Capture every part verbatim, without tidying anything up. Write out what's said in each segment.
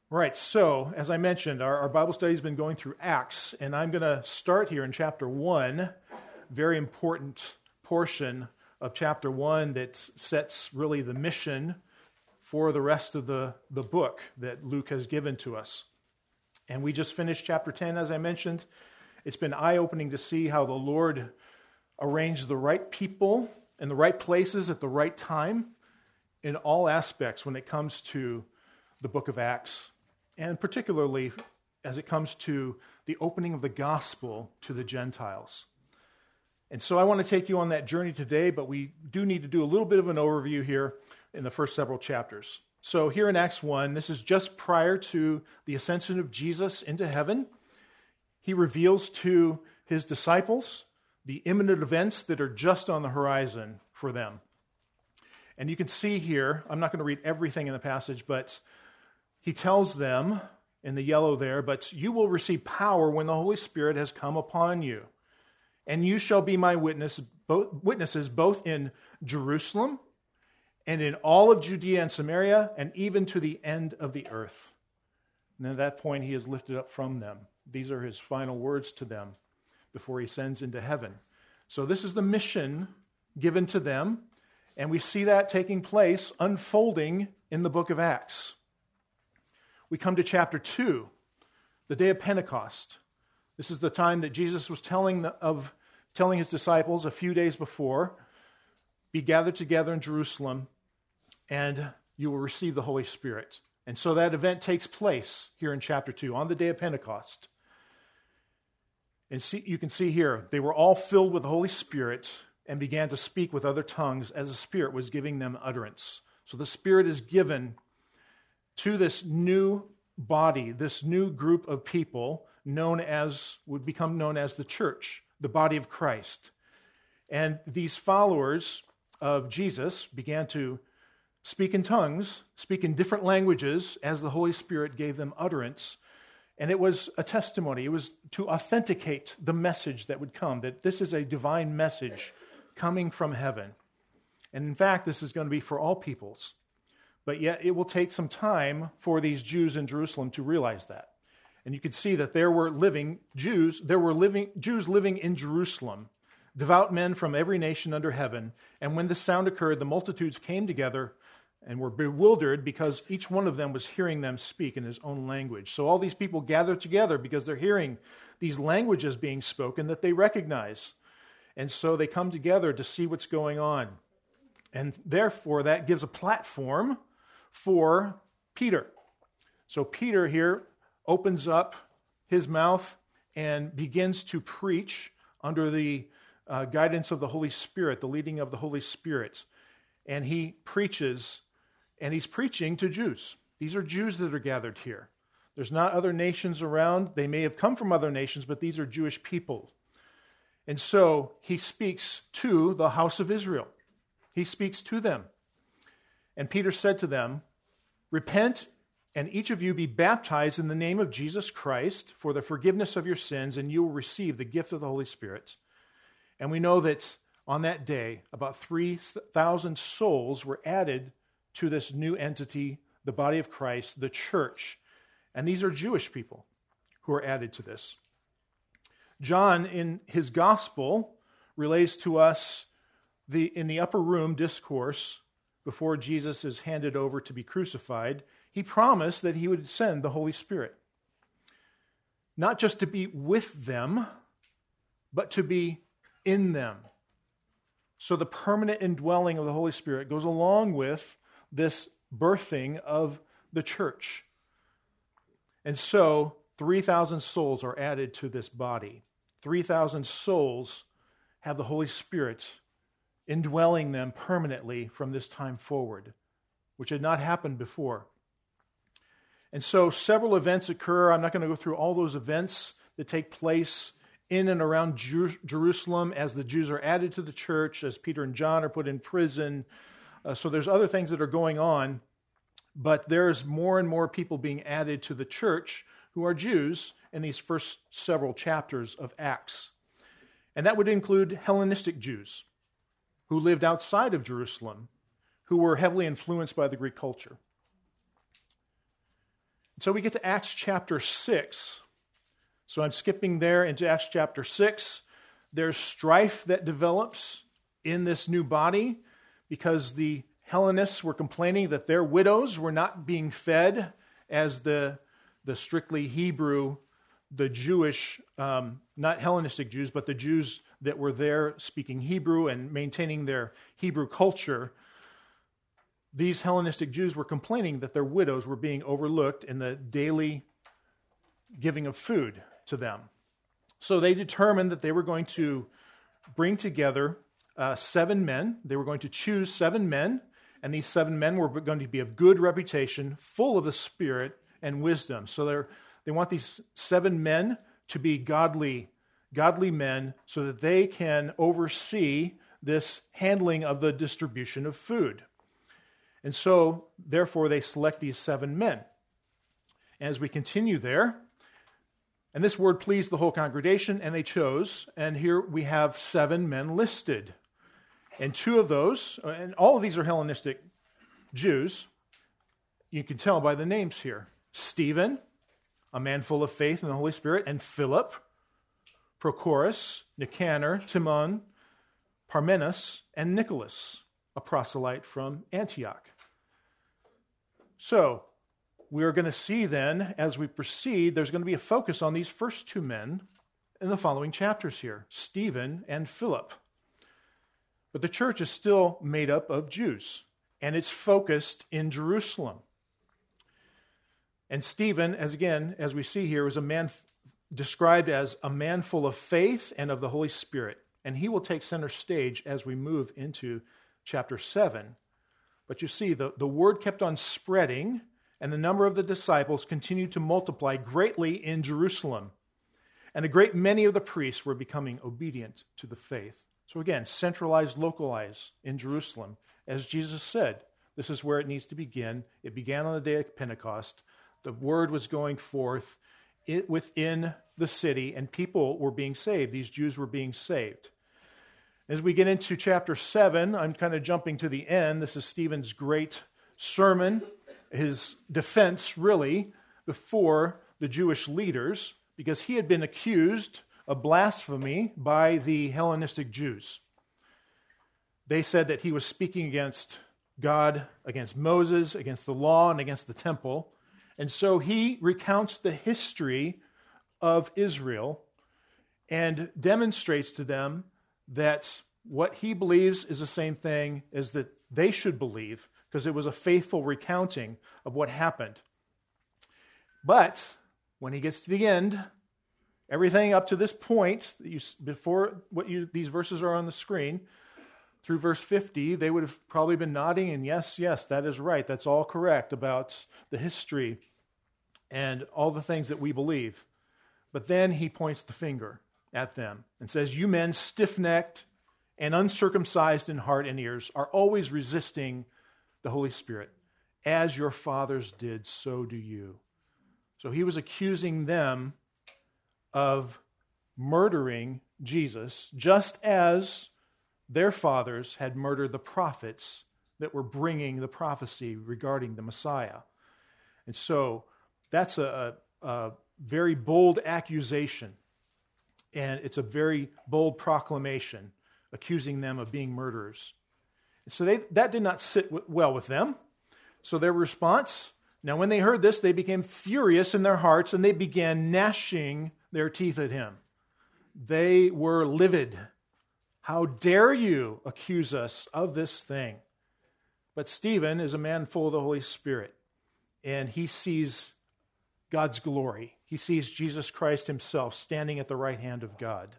Right, so as I mentioned, our, our Bible study has been going through Acts, and I'm going to start here in chapter one, very important portion of chapter one that sets really the mission for the rest of the, the book that Luke has given to us. And we just finished chapter ten, as I mentioned. It's been eye-opening to see how the Lord arranged the right people in the right places at the right time in all aspects when it comes to the book of Acts, and particularly as it comes to the opening of the gospel to the Gentiles. And so I want to take you on that journey today, but we do need to do a little bit of an overview here in the first several chapters. So here in Acts one, this is just prior to the ascension of Jesus into heaven. He reveals to his disciples the imminent events that are just on the horizon for them. And you can see here, I'm not going to read everything in the passage, but he tells them in the yellow there, but you will receive power when the Holy Spirit has come upon you. And you shall be my witness, both, witnesses both in Jerusalem and in all of Judea and Samaria and even to the end of the earth. And at that point, he is lifted up from them. These are his final words to them before he ascends into heaven. So this is the mission given to them, and we see that taking place, unfolding in the book of Acts. We come to chapter two, the day of Pentecost. This is the time that Jesus was telling the, of telling his disciples a few days before, be gathered together in Jerusalem, and you will receive the Holy Spirit. And so that event takes place here in chapter two, on the day of Pentecost. And see, you can see here, they were all filled with the Holy Spirit and began to speak with other tongues as the Spirit was giving them utterance. So the Spirit is given to this new body, this new group of people known as, would become known as the church, the body of Christ. And these followers of Jesus began to speak in tongues, speak in different languages as the Holy Spirit gave them utterance. And it was a testimony. It was to authenticate the message that would come, that this is a divine message coming from heaven. And in fact, this is going to be for all peoples. But yet it will take some time for these Jews in Jerusalem to realize that. And you can see that there were living Jews, there were living Jews living in Jerusalem, devout men from every nation under heaven. And when this sound occurred, the multitudes came together and were bewildered because each one of them was hearing them speak in his own language. So all these people gather together because they're hearing these languages being spoken that they recognize. And so they come together to see what's going on. And therefore, that gives a platform for Peter. So Peter here opens up his mouth and begins to preach under the uh, guidance of the Holy Spirit, the leading of the Holy Spirit. And he preaches, and he's preaching to Jews. These are Jews that are gathered here. There's not other nations around. They may have come from other nations, but these are Jewish people. And so he speaks to the house of Israel. He speaks to them. And Peter said to them, repent, and each of you be baptized in the name of Jesus Christ for the forgiveness of your sins, and you will receive the gift of the Holy Spirit. And we know that on that day, about three thousand souls were added to this new entity, the body of Christ, the church. And these are Jewish people who are added to this. John, in his gospel, relays to us the in the upper room discourse before Jesus is handed over to be crucified. He promised that he would send the Holy Spirit. Not just to be with them, but to be in them. So the permanent indwelling of the Holy Spirit goes along with this birthing of the church. And so three thousand souls are added to this body. three thousand souls have the Holy Spirit indwelling them permanently from this time forward, which had not happened before. And so several events occur. I'm not going to go through all those events that take place in and around Jer- Jerusalem as the Jews are added to the church, as Peter and John are put in prison. Uh, so there's other things that are going on, but there's more and more people being added to the church who are Jews in these first several chapters of Acts. And that would include Hellenistic Jews who lived outside of Jerusalem, who were heavily influenced by the Greek culture. So we get to Acts chapter six. So I'm skipping there into Acts chapter six. There's strife that develops in this new body because the Hellenists were complaining that their widows were not being fed as the, the strictly Hebrew, the Jewish, um, not Hellenistic Jews, but the Jews that were there speaking Hebrew and maintaining their Hebrew culture. These Hellenistic Jews were complaining that their widows were being overlooked in the daily giving of food to them. So they determined that they were going to bring together uh, seven men. They were going to choose seven men, and these seven men were going to be of good reputation, full of the Spirit and wisdom. So they're, they want these seven men to be godly, godly men so that they can oversee this handling of the distribution of food. And so, therefore, they select these seven men. As we continue there, and this word pleased the whole congregation, and they chose, and here we have seven men listed. And two of those, and all of these are Hellenistic Jews, you can tell by the names here. Stephen, a man full of faith in the Holy Spirit, and Philip, Prochorus, Nicanor, Timon, Parmenas, and Nicholas, a proselyte from Antioch. So, we are going to see then, as we proceed, there's going to be a focus on these first two men in the following chapters here, Stephen and Philip. But the church is still made up of Jews, and it's focused in Jerusalem. And Stephen, as again, as we see here, is a man f- described as a man full of faith and of the Holy Spirit. And he will take center stage as we move into chapter seven. But you see, the, the word kept on spreading, and the number of the disciples continued to multiply greatly in Jerusalem. And a great many of the priests were becoming obedient to the faith. So again, centralize, localize in Jerusalem. As Jesus said, this is where it needs to begin. It began on the day of Pentecost. The word was going forth it, within the city, and people were being saved. These Jews were being saved. As we get into chapter seven, I'm kind of jumping to the end. This is Stephen's great sermon, his defense, really, before the Jewish leaders, because he had been accused of blasphemy by the Hellenistic Jews. They said that he was speaking against God, against Moses, against the law, and against the temple. And so he recounts the history of Israel and demonstrates to them that what he believes is the same thing as that they should believe, because it was a faithful recounting of what happened. But when he gets to the end, everything up to this point, that you, before what you, these verses are on the screen, through verse fifty, they would have probably been nodding, and yes, yes, that is right. That's all correct about the history and all the things that we believe. But then he points the finger at them and says, "You men, stiff-necked and uncircumcised in heart and ears, are always resisting the Holy Spirit. As your fathers did, so do you." So he was accusing them of murdering Jesus, just as their fathers had murdered the prophets that were bringing the prophecy regarding the Messiah. And so that's a, a, a very bold accusation. And it's a very bold proclamation, accusing them of being murderers. So they, that did not sit w- well with them. So their response, now when they heard this, they became furious in their hearts, and they began gnashing their teeth at him. They were livid. "How dare you accuse us of this thing?" But Stephen is a man full of the Holy Spirit, and he sees God's glory. He sees Jesus Christ himself standing at the right hand of God.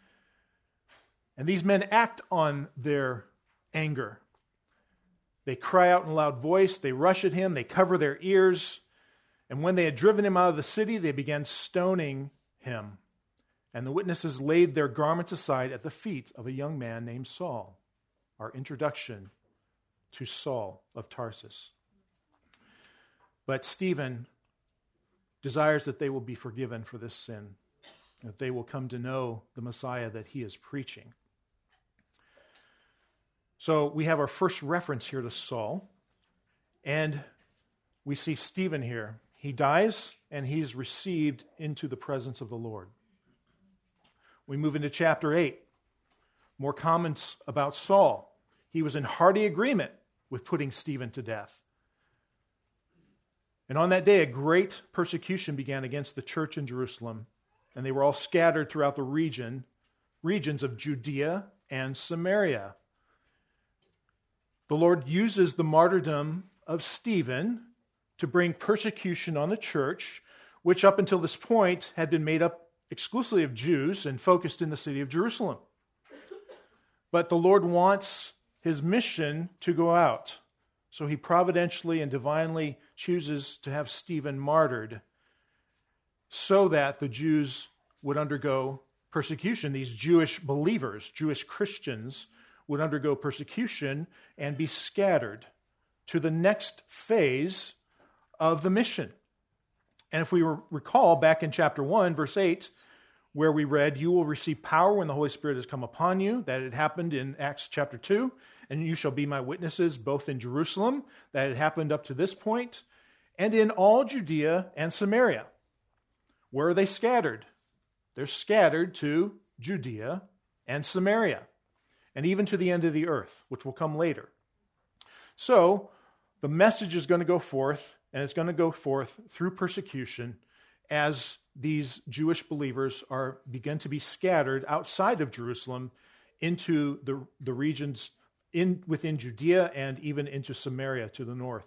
And these men act on their anger. They cry out in a loud voice, they rush at him, they cover their ears, and when they had driven him out of the city, they began stoning him. And the witnesses laid their garments aside at the feet of a young man named Saul. Our introduction to Saul of Tarsus. But Stephen desires that they will be forgiven for this sin, that they will come to know the Messiah that he is preaching. So we have our first reference here to Saul, and we see Stephen here. He dies, and he's received into the presence of the Lord. We move into chapter eight. More comments about Saul. He was in hearty agreement with putting Stephen to death. And on that day, a great persecution began against the church in Jerusalem, and they were all scattered throughout the region, regions of Judea and Samaria. The Lord uses the martyrdom of Stephen to bring persecution on the church, which up until this point had been made up exclusively of Jews and focused in the city of Jerusalem. But the Lord wants his mission to go out. So he providentially and divinely chooses to have Stephen martyred so that the Jews would undergo persecution. These Jewish believers, Jewish Christians, would undergo persecution and be scattered to the next phase of the mission. And if we recall back in chapter one, verse eight, where we read, you will receive power when the Holy Spirit has come upon you. That had happened in Acts chapter two. And you shall be my witnesses both in Jerusalem, that had happened up to this point, and in all Judea and Samaria. Where are they scattered? They're scattered to Judea and Samaria, and even to the end of the earth, which will come later. So the message is going to go forth, and it's going to go forth through persecution as these Jewish believers are begin to be scattered outside of Jerusalem into the, the regions in within Judea and even into Samaria to the north.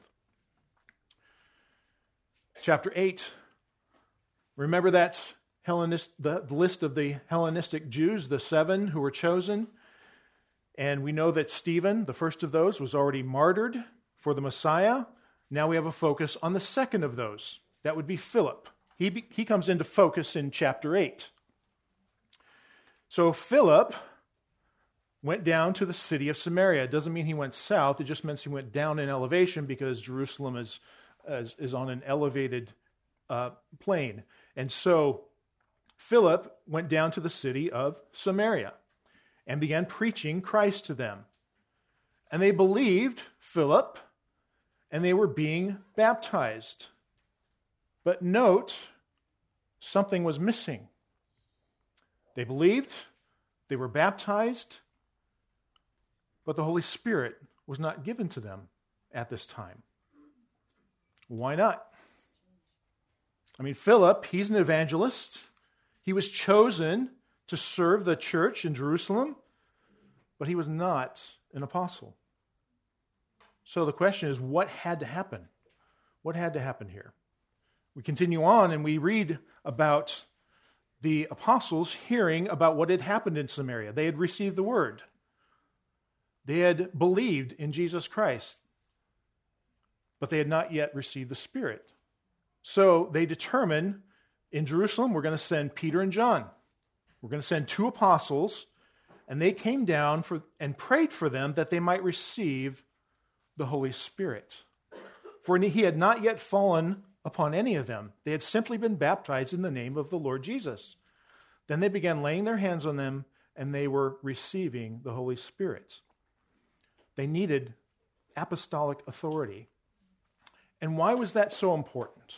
Chapter eight, remember that Hellenist, the, the list of the Hellenistic Jews, the seven who were chosen. And we know that Stephen, the first of those, was already martyred for the Messiah. Now we have a focus on the second of those. That would be Philip. He, be, he comes into focus in chapter eight. So Philip went down to the city of Samaria. It doesn't mean he went south. It just means he went down in elevation because Jerusalem is, is, is on an elevated uh, plain. And so Philip went down to the city of Samaria and began preaching Christ to them. And they believed Philip, and they were being baptized. But note, something was missing. They believed, they were baptized, but the Holy Spirit was not given to them at this time. Why not? I mean, Philip, he's an evangelist. He was chosen to serve the church in Jerusalem, but he was not an apostle. So the question is, what had to happen? What had to happen here? We continue on and we read about the apostles hearing about what had happened in Samaria. They had received the word. They had believed in Jesus Christ, but they had not yet received the Spirit. So they determine in Jerusalem, we're going to send Peter and John. We're going to send two apostles, and they came down for and prayed for them that they might receive the Holy Spirit. For he had not yet fallen upon any of them. They had simply been baptized in the name of the Lord Jesus. Then they began laying their hands on them, and they were receiving the Holy Spirit. They needed apostolic authority. And why was that so important?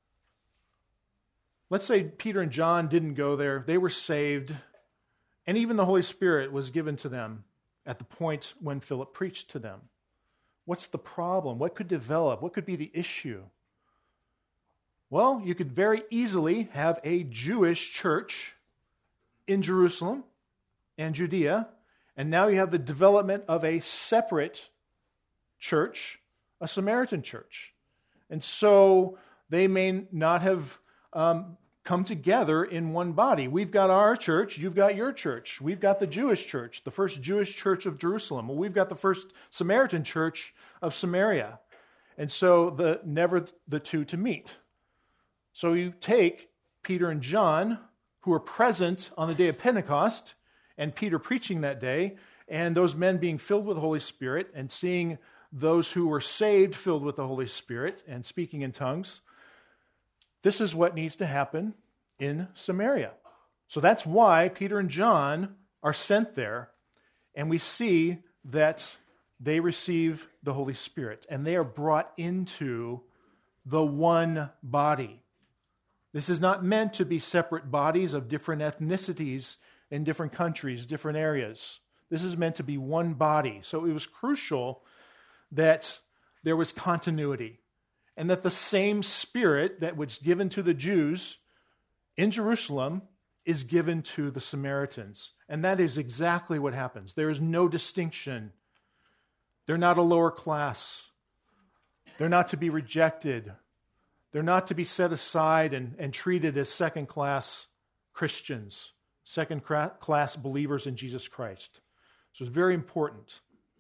Let's say Peter and John didn't go there. They were saved, and even the Holy Spirit was given to them at the point when Philip preached to them. What's the problem? What could develop? What could be the issue? Well, you could very easily have a Jewish church in Jerusalem and Judea, and now you have the development of a separate church, a Samaritan church. And so they may not have um, come together in one body. We've got our church, you've got your church. We've got the Jewish church, the first Jewish church of Jerusalem. Well, we've got the first Samaritan church of Samaria. And so the never the two to meet. So you take Peter and John, who were present on the day of Pentecost, and Peter preaching that day, and those men being filled with the Holy Spirit, and seeing those who were saved filled with the Holy Spirit and speaking in tongues. This is what needs to happen in Samaria. So that's why Peter and John are sent there, and we see that they receive the Holy Spirit, and they are brought into the one body. This is not meant to be separate bodies of different ethnicities in different countries, different areas. This is meant to be one body. So it was crucial that there was continuity and that the same Spirit that was given to the Jews in Jerusalem is given to the Samaritans. And that is exactly what happens. There is no distinction. They're not a lower class. They're not to be rejected. They're not to be set aside and, and treated as second-class Christians, second-class believers in Jesus Christ. So it's very important.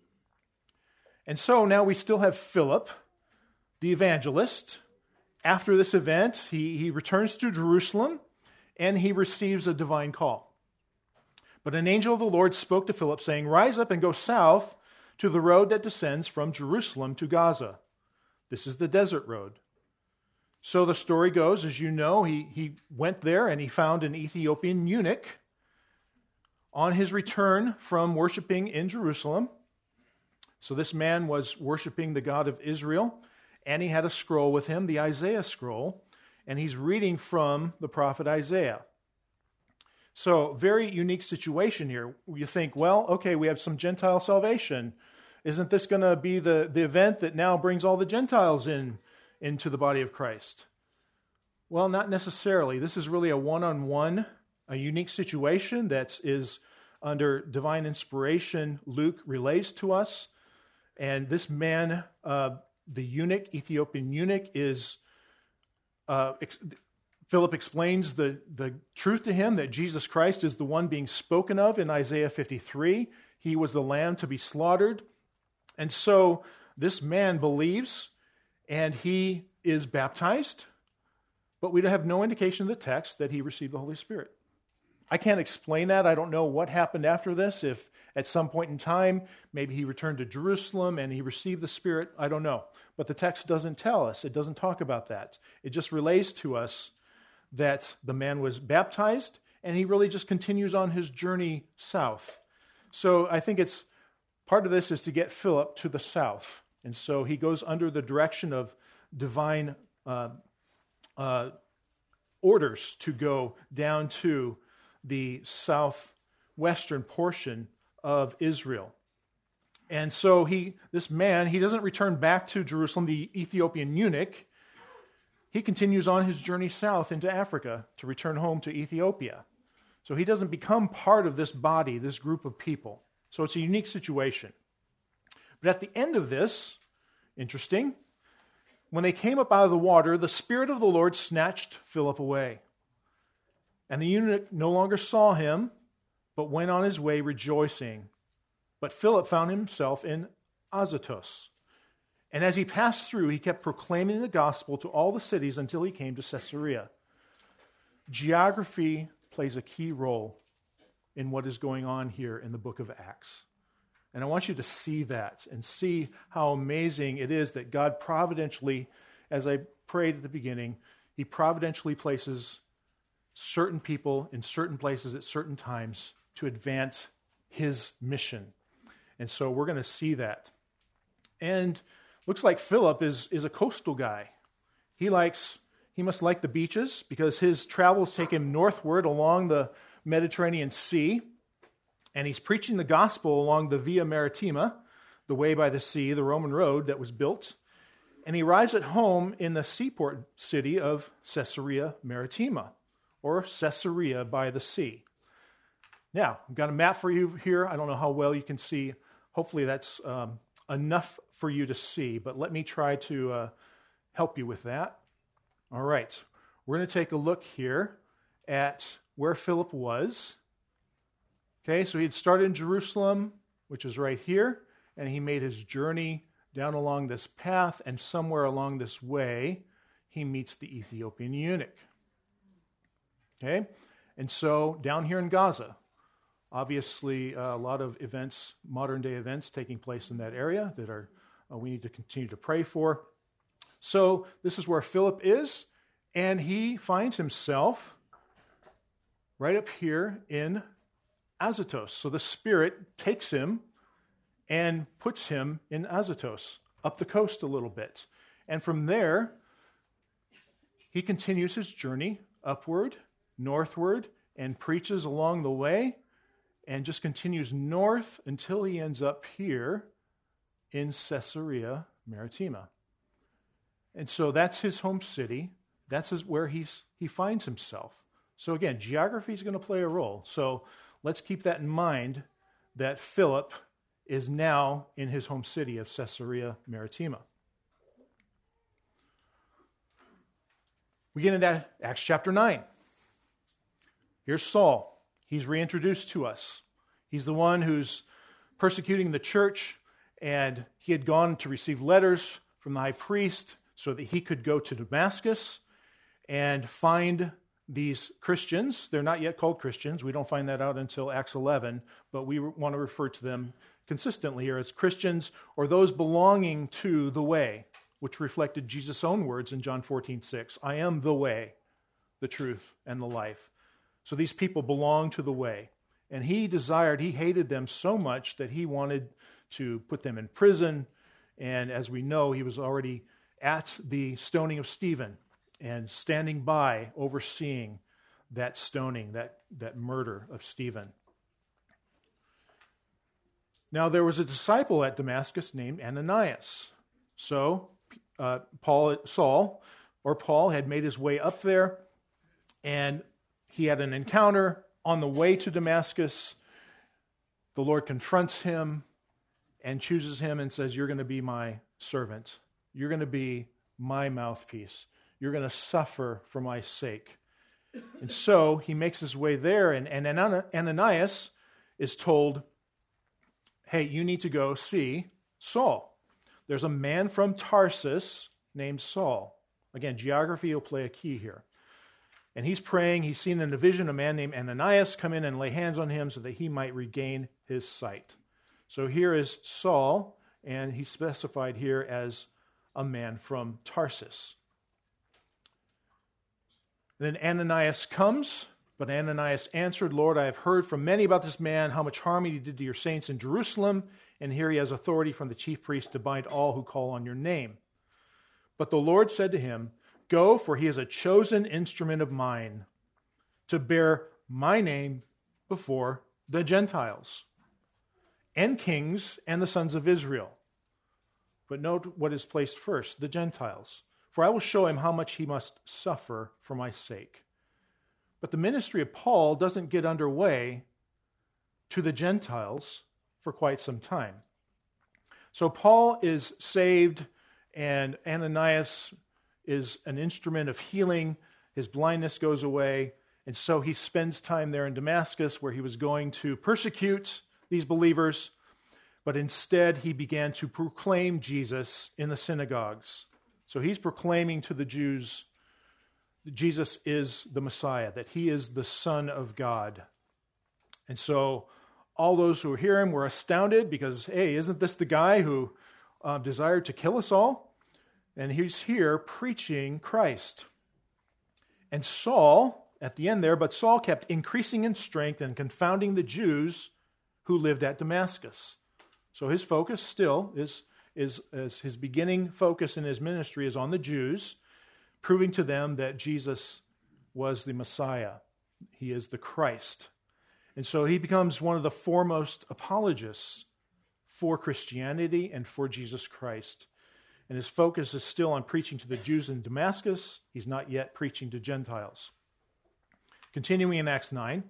And so now we still have Philip, the evangelist. After this event, he, he returns to Jerusalem, and he receives a divine call. But an angel of the Lord spoke to Philip, saying, "Rise up and go south to the road that descends from Jerusalem to Gaza." This is the desert road. So the story goes, as you know, he, he went there and he found an Ethiopian eunuch on his return from worshiping in Jerusalem. So this man was worshiping the God of Israel, and he had a scroll with him, the Isaiah scroll, and he's reading from the prophet Isaiah. So, very unique situation here. You think, well, okay, we have some Gentile salvation. Isn't this going to be the, the event that now brings all the Gentiles in into the body of Christ? Well, not necessarily. This is really a one-on-one, a unique situation that is under divine inspiration. Luke relays to us, and this man, uh, the eunuch, Ethiopian eunuch, is uh, ex- Philip explains the, the truth to him that Jesus Christ is the one being spoken of in Isaiah fifty-three. He was the lamb to be slaughtered. And so this man believes, and he is baptized, but we have no indication in the text that he received the Holy Spirit. I can't explain that. I don't know what happened after this. If at some point in time, maybe he returned to Jerusalem and he received the Spirit, I don't know. But the text doesn't tell us. It doesn't talk about that. It just relays to us that the man was baptized, and he really just continues on his journey south. So I think it's part of this is to get Philip to the south. And so he goes under the direction of divine uh, uh, orders to go down to the southwestern portion of Israel. And so he, this man, he doesn't return back to Jerusalem, the Ethiopian eunuch. He continues on his journey south into Africa to return home to Ethiopia. So he doesn't become part of this body, this group of people. So it's a unique situation. But at the end of this, interesting, when they came up out of the water, the Spirit of the Lord snatched Philip away. And the eunuch no longer saw him, but went on his way rejoicing. But Philip found himself in Azotus. And as he passed through, he kept proclaiming the gospel to all the cities until he came to Caesarea. Geography plays a key role in what is going on here in the book of Acts. And I want you to see that and see how amazing it is that God providentially, as I prayed at the beginning, he providentially places certain people in certain places at certain times to advance his mission. And so we're going to see that. And looks like Philip is, is a coastal guy. He likes, he must like the beaches because his travels take him northward along the Mediterranean Sea. And he's preaching the gospel along the Via Maritima, the way by the sea, the Roman road that was built. And he arrives at home in the seaport city of Caesarea Maritima, or Caesarea by the sea. Now, I've got a map for you here. I don't know how well you can see. Hopefully that's um, enough for you to see, but let me try to uh, help you with that. All right, we're going to take a look here at where Philip was. Okay, so he had started in Jerusalem, which is right here, and he made his journey down along this path, and somewhere along this way, he meets the Ethiopian eunuch. Okay, and so down here in Gaza, obviously uh, a lot of events, modern-day events taking place in that area that are uh, we need to continue to pray for. So this is where Philip is, and he finds himself right up here in Azotus. So the Spirit takes him and puts him in Azotus, up the coast a little bit. And from there, he continues his journey upward, northward, and preaches along the way, and just continues north until he ends up here in Caesarea Maritima. And so that's his home city. That's his, where he's, he finds himself. So again, geography is going to play a role. So let's keep that in mind, that Philip is now in his home city of Caesarea Maritima. We get into Acts chapter nine. Here's Saul. He's reintroduced to us. He's the one who's persecuting the church, and he had gone to receive letters from the high priest so that he could go to Damascus and find these Christians. They're not yet called Christians. We don't find that out until Acts eleven, but we want to refer to them consistently here as Christians or those belonging to the way, which reflected Jesus' own words in John fourteen six. I am the way, the truth, and the life. So these people belong to the way. And he desired, he hated them so much that he wanted to put them in prison. And as we know, he was already at the stoning of Stephen and standing by, overseeing that stoning, that, that murder of Stephen. Now, there was a disciple at Damascus named Ananias. So, uh, Paul, Saul, or Paul, had made his way up there, and he had an encounter on the way to Damascus. The Lord confronts him and chooses him and says, you're going to be my servant. You're going to be my mouthpiece. You're going to suffer for my sake. And so he makes his way there, and, and Ananias is told, hey, you need to go see Saul. There's a man from Tarsus named Saul. Again, geography will play a key here. And he's praying. He's seen in a vision a man named Ananias come in and lay hands on him so that he might regain his sight. So here is Saul, and he's specified here as a man from Tarsus. Then Ananias comes, but Ananias answered, Lord, I have heard from many about this man, how much harm he did to your saints in Jerusalem, and here he has authority from the chief priest to bind all who call on your name. But the Lord said to him, go, for he is a chosen instrument of mine to bear my name before the Gentiles and kings and the sons of Israel. But note what is placed first, the Gentiles. For I will show him how much he must suffer for my sake. But the ministry of Paul doesn't get underway to the Gentiles for quite some time. So Paul is saved, and Ananias is an instrument of healing. His blindness goes away, and so he spends time there in Damascus where he was going to persecute these believers, but instead he began to proclaim Jesus in the synagogues. So he's proclaiming to the Jews that Jesus is the Messiah, that he is the Son of God. And so all those who hear him were astounded because, hey, isn't this the guy who uh, desired to kill us all? And he's here preaching Christ. And Saul, at the end there, but Saul kept increasing in strength and confounding the Jews who lived at Damascus. So his focus still is, is, is his beginning focus in his ministry is on the Jews, proving to them that Jesus was the Messiah. He is the Christ. And so he becomes one of the foremost apologists for Christianity and for Jesus Christ. And his focus is still on preaching to the Jews in Damascus. He's not yet preaching to Gentiles. Continuing in Acts nine,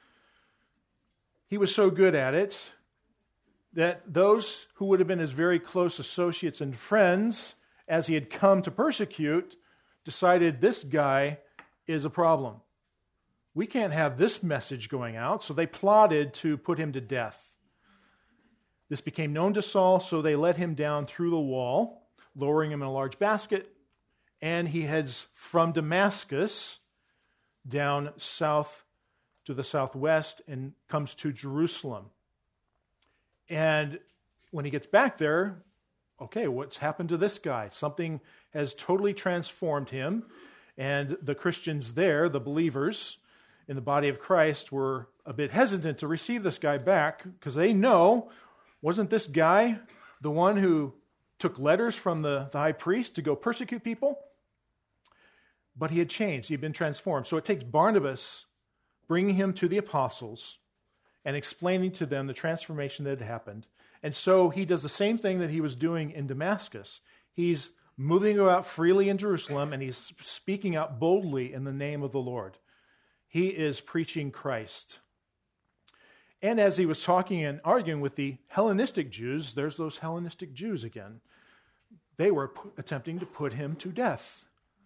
he was so good at it that those who would have been his very close associates and friends, as he had come to persecute, decided this guy is a problem. We can't have this message going out, so they plotted to put him to death. This became known to Saul, so they let him down through the wall, lowering him in a large basket, and he heads from Damascus down south to the southwest and comes to Jerusalem. And when he gets back there, okay, what's happened to this guy? Something has totally transformed him, and the Christians there, the believers in the body of Christ, were a bit hesitant to receive this guy back because they know, wasn't this guy the one who took letters from the, the high priest to go persecute people? but he had changed. He had been transformed. So it takes Barnabas bringing him to the apostles and explaining to them the transformation that had happened. And so he does the same thing that he was doing in Damascus. He's moving about freely in Jerusalem, and he's speaking out boldly in the name of the Lord. He is preaching Christ. And as he was talking and arguing with the Hellenistic Jews, there's those Hellenistic Jews again. They were p- attempting to put him to death.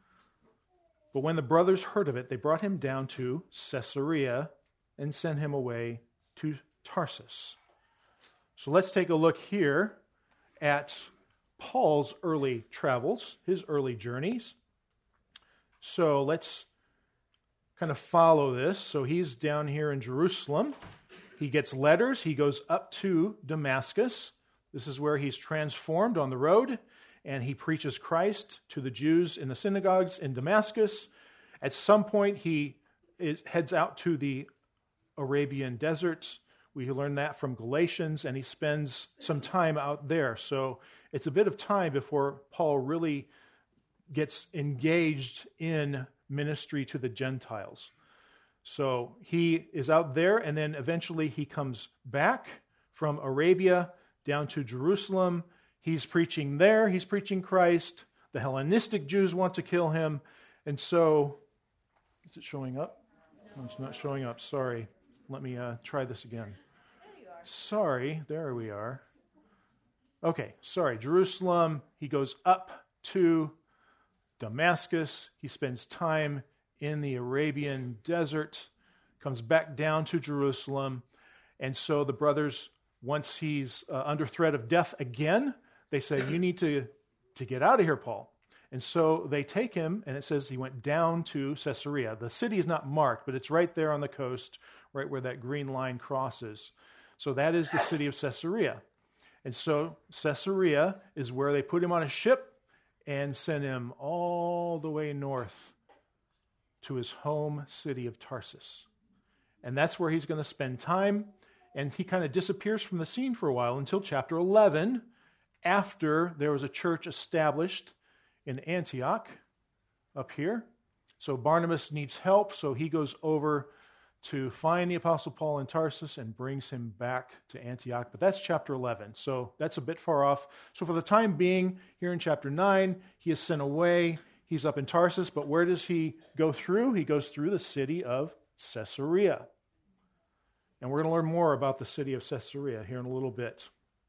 But when the brothers heard of it, they brought him down to Caesarea and sent him away to Tarsus. So let's take a look here at Paul's early travels, his early journeys. So let's kind of follow this. So he's down here in Jerusalem. He gets letters. He goes up to Damascus. This is where he's transformed on the road, and he preaches Christ to the Jews in the synagogues in Damascus. At some point, he is, heads out to the Arabian desert. We learn that from Galatians, and he spends some time out there. So it's a bit of time before Paul really gets engaged in ministry to the Gentiles. So he is out there, and then eventually he comes back from Arabia down to Jerusalem. He's preaching there. He's preaching Christ. The Hellenistic Jews want to kill him. And so, is it showing up? No, it's not showing up. Sorry. Let me uh, try this again. Sorry, there we are. Okay, sorry, Jerusalem. He goes up to Damascus. He spends time in the Arabian desert, comes back down to Jerusalem. And so the brothers, once he's uh, under threat of death again, they say, you need to, to get out of here, Paul. And so they take him, and it says he went down to Caesarea. The city is not marked, but it's right there on the coast, right where that green line crosses. So that is the city of Caesarea. And so Caesarea is where they put him on a ship and sent him all the way north to his home city of Tarsus. And that's where he's going to spend time. And he kind of disappears from the scene for a while until chapter eleven, after there was a church established in Antioch up here. So Barnabas needs help, so he goes over to find the Apostle Paul in Tarsus and brings him back to Antioch. But that's chapter eleven, so that's a bit far off. So for the time being, here in chapter nine, he is sent away. He's up in Tarsus, but where does he go through? He goes through the city of Caesarea. And we're going to learn more about the city of Caesarea here in a little bit.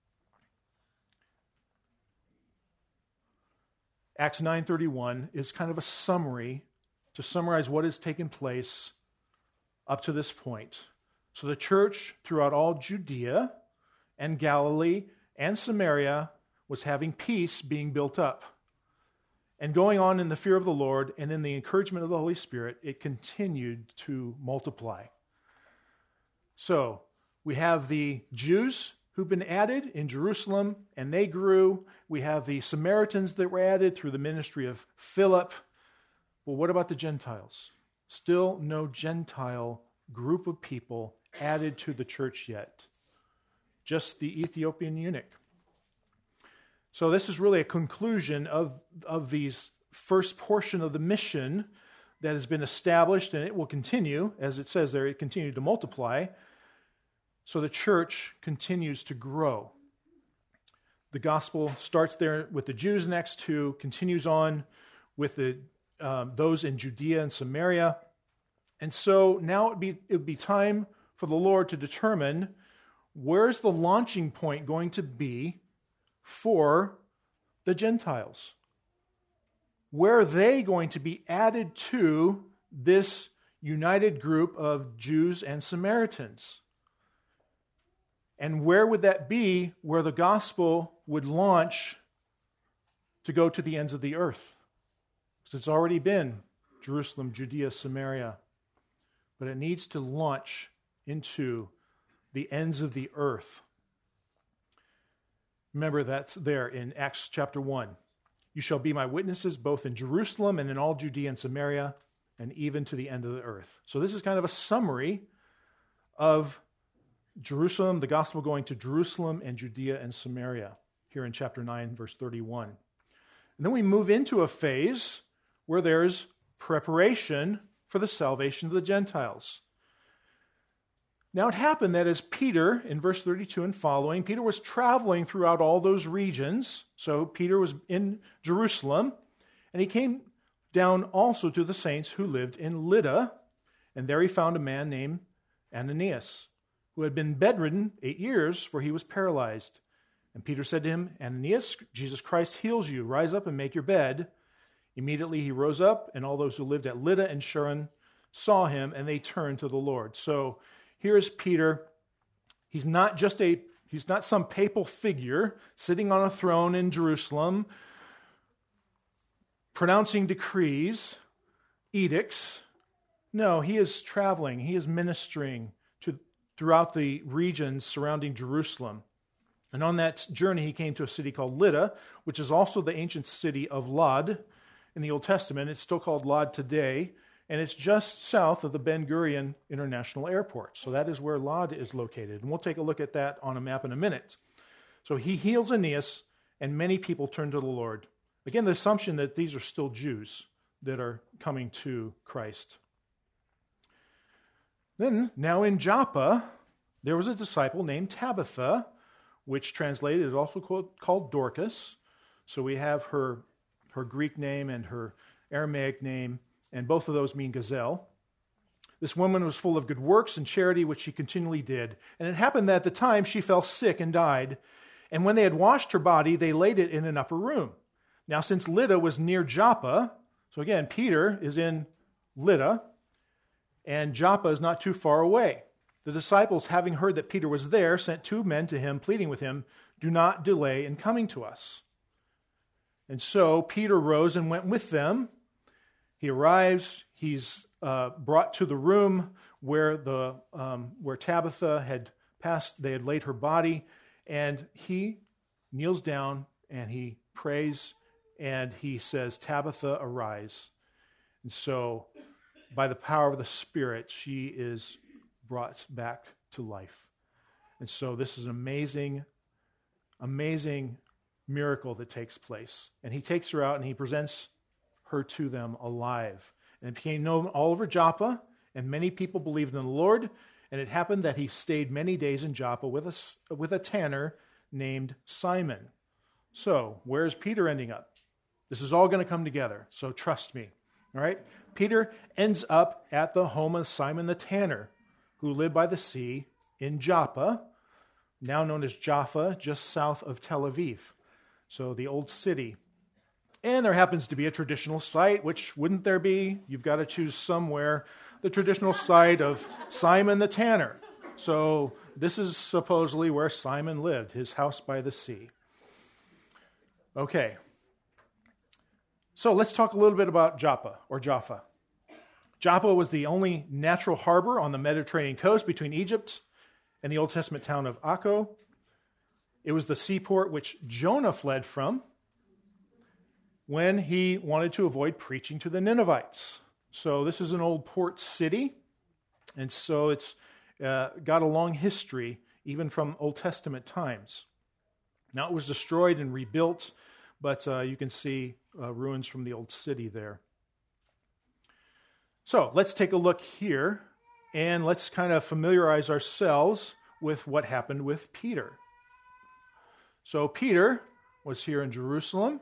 Acts nine thirty-one is kind of a summary to summarize what has taken place up to this point. So the church throughout all Judea and Galilee and Samaria was having peace being built up. And going on in the fear of the Lord and in the encouragement of the Holy Spirit, it continued to multiply. So we have the Jews who've been added in Jerusalem, and they grew. We have the Samaritans that were added through the ministry of Philip. Well, what about the Gentiles? Still no Gentile group of people added to the church yet. Just the Ethiopian eunuch. So this is really a conclusion of, of these first portion of the mission that has been established, and it will continue, as it says there, it continued to multiply. So the church continues to grow. The gospel starts there with the Jews in Acts two, continues on with the um, those in Judea and Samaria. And so now it would be, it would be time for the Lord to determine where's the launching point going to be for the Gentiles. Where are they going to be added to this united group of Jews and Samaritans? And where would that be where the gospel would launch to go to the ends of the earth? Because it's already been Jerusalem, Judea, Samaria. But it needs to launch into the ends of the earth. Remember that's there in Acts chapter one. You shall be my witnesses both in Jerusalem and in all Judea and Samaria and even to the end of the earth. So this is kind of a summary of Jerusalem, the gospel going to Jerusalem and Judea and Samaria here in chapter nine, verse thirty-one. And then we move into a phase where there's preparation for the salvation of the Gentiles. Now it happened that as Peter, in verse thirty-two and following, Peter was traveling throughout all those regions. So Peter was in Jerusalem, and he came down also to the saints who lived in Lydda, and there he found a man named Ananias, who had been bedridden eight years, for he was paralyzed. And Peter said to him, Ananias, Jesus Christ heals you. Rise up and make your bed. Immediately he rose up, and all those who lived at Lydda and Sharon saw him, and they turned to the Lord. So here is Peter. He's not just a, he's not some papal figure sitting on a throne in Jerusalem, pronouncing decrees, edicts. No, he is traveling. He is ministering to throughout the regions surrounding Jerusalem. And on that journey, he came to a city called Lydda, which is also the ancient city of Lod in the Old Testament. It's still called Lod today, and it's just south of the Ben Gurion International Airport. So that is where Lod is located. And we'll take a look at that on a map in a minute. So he heals Aeneas, and many people turn to the Lord. Again, the assumption that these are still Jews that are coming to Christ. Then, now in Joppa, there was a disciple named Tabitha, which translated is also called, called Dorcas. So we have her, her Greek name and her Aramaic name, and both of those mean gazelle. This woman was full of good works and charity, which she continually did. And it happened that at the time she fell sick and died. And when they had washed her body, they laid it in an upper room. Now, since Lydda was near Joppa, so again, Peter is in Lydda, and Joppa is not too far away. The disciples, having heard that Peter was there, sent two men to him, pleading with him, do not delay in coming to us. And so Peter rose and went with them. He arrives, he's uh, brought to the room where the um, where Tabitha had passed, they had laid her body, and he kneels down and he prays and he says, Tabitha, arise. And so by the power of the Spirit, she is brought back to life. And so this is an amazing, amazing miracle that takes place. And he takes her out and he presents her to them alive. And it became known all over Joppa, and many people believed in the Lord. And it happened that he stayed many days in Joppa with a, with a tanner named Simon. So where's Peter ending up? This is all going to come together, so trust me. All right? Peter ends up at the home of Simon the tanner, who lived by the sea in Joppa, now known as Jaffa, just south of Tel Aviv. So the old city. And there happens to be a traditional site, which wouldn't there be? You've got to choose somewhere. The traditional site of Simon the tanner. So this is supposedly where Simon lived, his house by the sea. Okay. So let's talk a little bit about Joppa or Jaffa. Joppa was the only natural harbor on the Mediterranean coast between Egypt and the Old Testament town of Akko. It was the seaport which Jonah fled from when he wanted to avoid preaching to the Ninevites. So this is an old port city, and so it's uh, got a long history, even from Old Testament times. Now it was destroyed and rebuilt, but uh, you can see uh, ruins from the old city there. So let's take a look here, and let's kind of familiarize ourselves with what happened with Peter. So Peter was here in Jerusalem.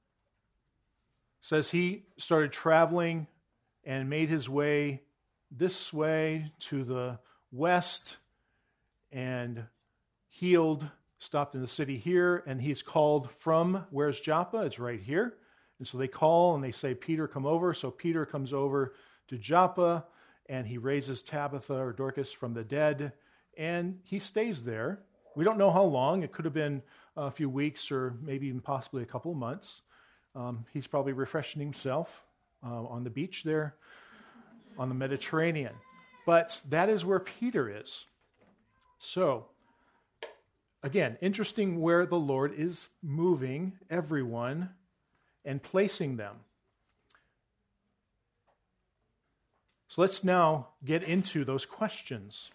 Says he started traveling and made his way this way to the west and healed, stopped in the city here, and he's called from, where's Joppa? It's right here. And so they call and they say, Peter, come over. So Peter comes over to Joppa, and he raises Tabitha or Dorcas from the dead, and he stays there. We don't know how long. It could have been a few weeks or maybe even possibly a couple of months. Um, he's probably refreshing himself uh, on the beach there on the Mediterranean. But that is where Peter is. So, again, interesting where the Lord is moving everyone and placing them. So let's now get into those questions.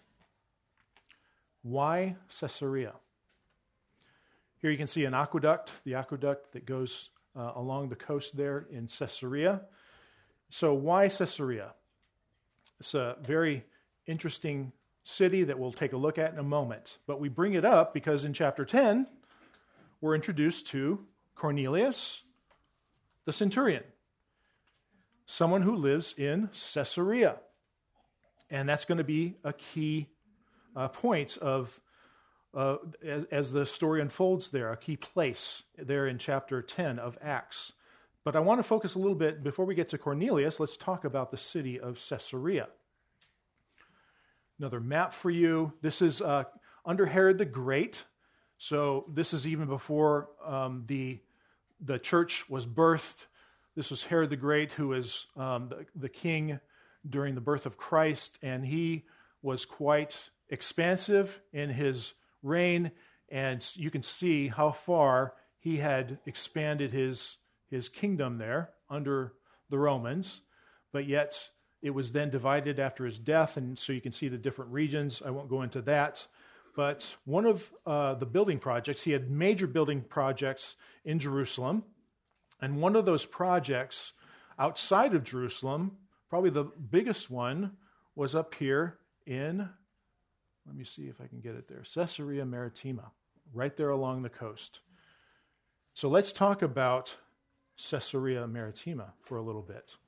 Why Caesarea? Here you can see an aqueduct, the aqueduct that goes uh, along the coast there in Caesarea. So why Caesarea? It's a very interesting city that we'll take a look at in a moment. But we bring it up because in chapter ten, we're introduced to Cornelius, the centurion, someone who lives in Caesarea. And that's going to be a key uh, point of, uh, as, as the story unfolds there, a key place there in chapter ten of Acts. But I want to focus a little bit, before we get to Cornelius, let's talk about the city of Caesarea. Another map for you. This is uh, under Herod the Great. So this is even before um, the, the church was birthed. This was Herod the Great, who was um, the, the king during the birth of Christ, and he was quite expansive in his reign, and you can see how far he had expanded his his kingdom there under the Romans, but yet it was then divided after his death, and so you can see the different regions. I won't go into that, but one of uh, the building projects, he had major building projects in Jerusalem, and one of those projects outside of Jerusalem, probably the biggest one, was up here in, let me see if I can get it there, Caesarea Maritima, right there along the coast. So let's talk about Caesarea Maritima for a little bit.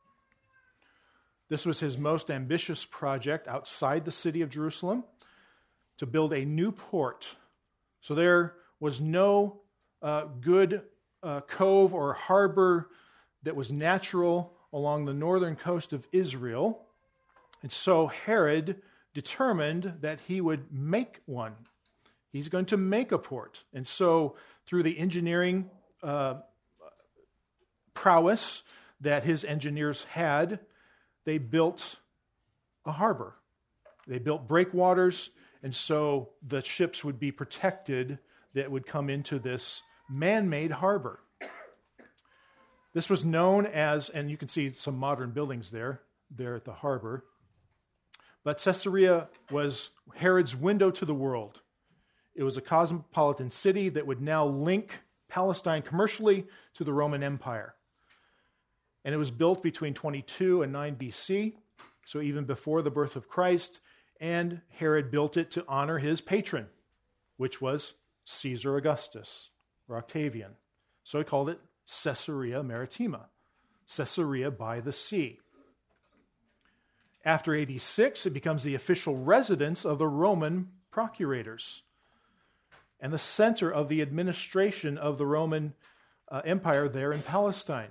This was his most ambitious project outside the city of Jerusalem, to build a new port. So there was no uh, good uh, cove or harbor that was natural along the northern coast of Israel. And so Herod determined that he would make one. He's going to make a port. And so through the engineering uh, prowess that his engineers had, they built a harbor. They built breakwaters, and so the ships would be protected that would come into this man-made harbor. This was known as, and you can see some modern buildings there, there at the harbor, but Caesarea was Herod's window to the world. It was a cosmopolitan city that would now link Palestine commercially to the Roman Empire. And it was built between twenty-two and nine B C, so even before the birth of Christ, and Herod built it to honor his patron, which was Caesar Augustus, or Octavian. So he called it Caesarea Maritima, Caesarea by the sea. After eighty-six, it becomes the official residence of the Roman procurators and the center of the administration of the Roman uh, Empire there in Palestine.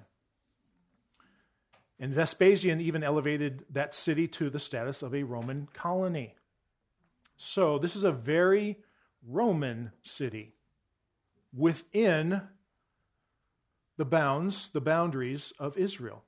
And Vespasian even elevated that city to the status of a Roman colony. So this is a very Roman city within the bounds, the boundaries of Israel.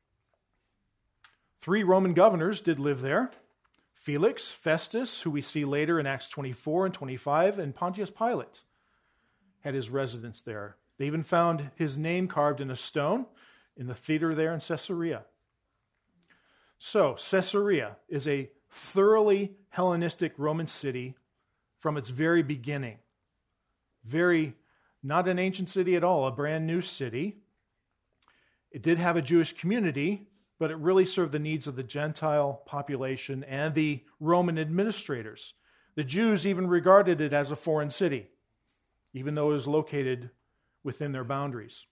Three Roman governors did live there: Felix, Festus, who we see later in Acts twenty-four and twenty-five, and Pontius Pilate had his residence there. They even found his name carved in a stone in the theater there in Caesarea. So, Caesarea is a thoroughly Hellenistic Roman city from its very beginning. Very, not an ancient city at all, a brand new city. It did have a Jewish community, but it really served the needs of the Gentile population and the Roman administrators. The Jews even regarded it as a foreign city, even though it was located within their boundaries.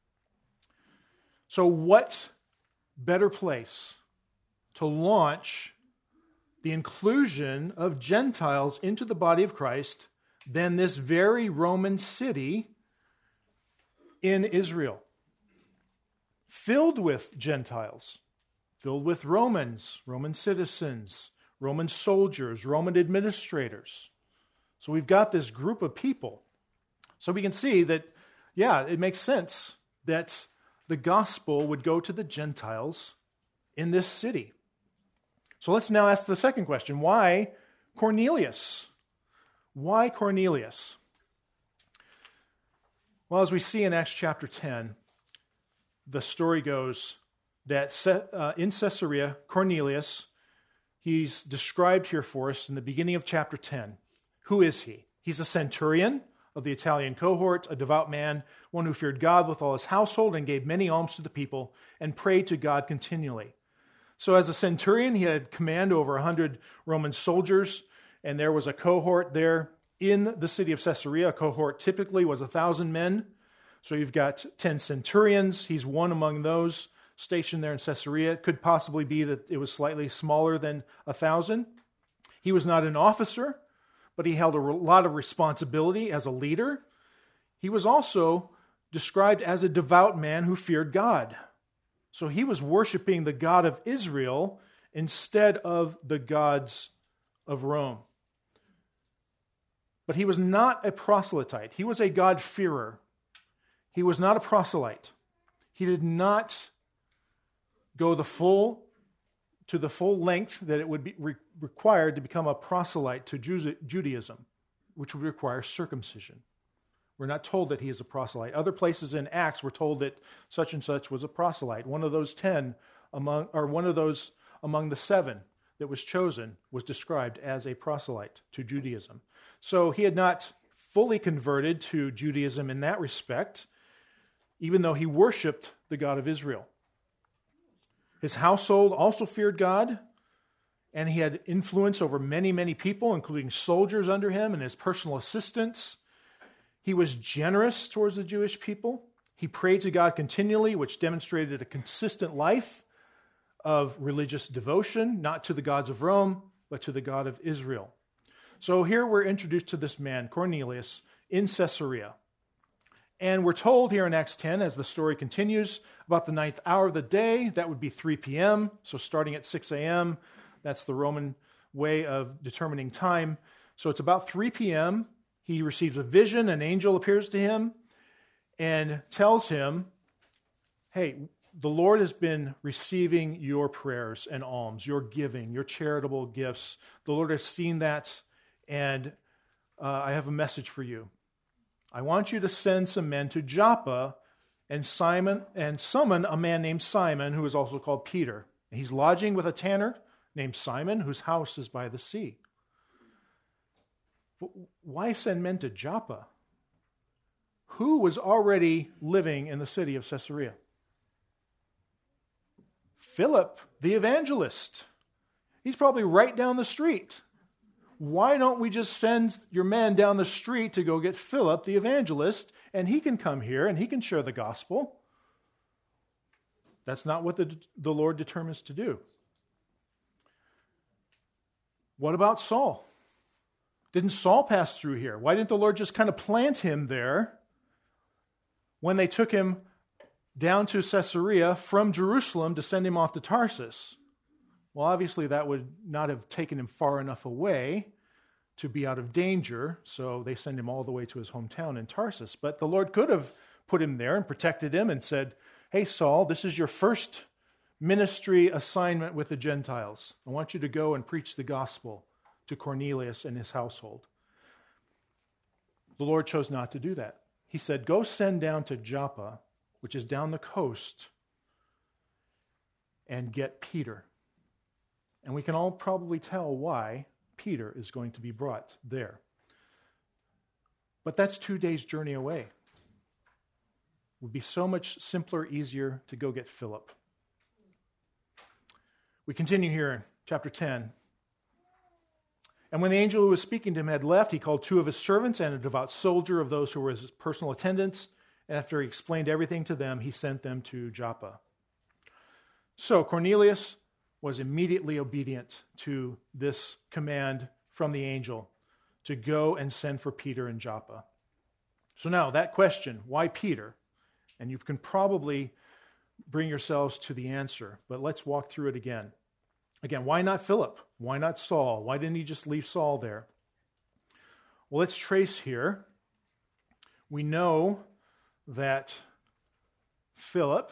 So what better place to launch the inclusion of Gentiles into the body of Christ than this very Roman city in Israel, filled with Gentiles, filled with Romans, Roman citizens, Roman soldiers, Roman administrators. So we've got this group of people. So we can see that, yeah, it makes sense that the gospel would go to the Gentiles in this city. So let's now ask the second question. Why Cornelius? Why Cornelius? Well, as we see in Acts chapter ten, the story goes that uh, in Caesarea, Cornelius, he's described here for us in the beginning of chapter ten. Who is he? He's a centurion, of the Italian cohort, a devout man, one who feared God with all his household and gave many alms to the people and prayed to God continually. So as a centurion, he had command over one hundred Roman soldiers, and there was a cohort there in the city of Caesarea. A cohort typically was one thousand men. So you've got ten centurions. He's one among those stationed there in Caesarea. It could possibly be that it was slightly smaller than one thousand. He was not an officer, but he held a lot of responsibility as a leader. He was also described as a devout man who feared God. So he was worshiping the God of Israel instead of the gods of Rome. But he was not a proselyte. He was a God-fearer. He was not a proselyte. He did not go the full to the full length that it would be re- required to become a proselyte to Ju- Judaism, which would require circumcision. We're not told that he is a proselyte. Other places in Acts we're told that such and such was a proselyte. One of those ten among, or one of those among the seven that was chosen was described as a proselyte to Judaism. So he had not fully converted to Judaism in that respect, even though he worshiped the God of Israel. His household also feared God, and he had influence over many, many people, including soldiers under him and his personal assistants. He was generous towards the Jewish people. He prayed to God continually, which demonstrated a consistent life of religious devotion, not to the gods of Rome, but to the God of Israel. So here we're introduced to this man, Cornelius, in Caesarea. And we're told here in Acts ten, as the story continues, about the ninth hour of the day, that would be three p.m., so starting at six a.m., that's the Roman way of determining time. So it's about three p.m., he receives a vision, an angel appears to him and tells him, hey, the Lord has been receiving your prayers and alms, your giving, your charitable gifts. The Lord has seen that, and uh, I have a message for you. I want you to send some men to Joppa and Simon and summon a man named Simon, who is also called Peter. He's lodging with a tanner named Simon, whose house is by the sea. Why send men to Joppa? Who was already living in the city of Caesarea? Philip, the evangelist. He's probably right down the street. Why don't we just send your men down the street to go get Philip, the evangelist, and he can come here and he can share the gospel? That's not what the, the Lord determines to do. What about Saul? Didn't Saul pass through here? Why didn't the Lord just kind of plant him there when they took him down to Caesarea from Jerusalem to send him off to Tarsus? Well, obviously that would not have taken him far enough away to be out of danger, so they send him all the way to his hometown in Tarsus. But the Lord could have put him there and protected him and said, hey, Saul, this is your first ministry assignment with the Gentiles. I want you to go and preach the gospel to Cornelius and his household. The Lord chose not to do that. He said, go send down to Joppa, which is down the coast, and get Peter. And we can all probably tell why Peter is going to be brought there. But that's two days' journey away. It would be so much simpler, easier to go get Philip. We continue here in chapter ten. And when the angel who was speaking to him had left, he called two of his servants and a devout soldier of those who were his personal attendants. And after he explained everything to them, he sent them to Joppa. So Cornelius was immediately obedient to this command from the angel to go and send for Peter in Joppa. So now that question, why Peter? And you can probably bring yourselves to the answer, but let's walk through it again. Again, why not Philip? Why not Saul? Why didn't he just leave Saul there? Well, let's trace here. We know that Philip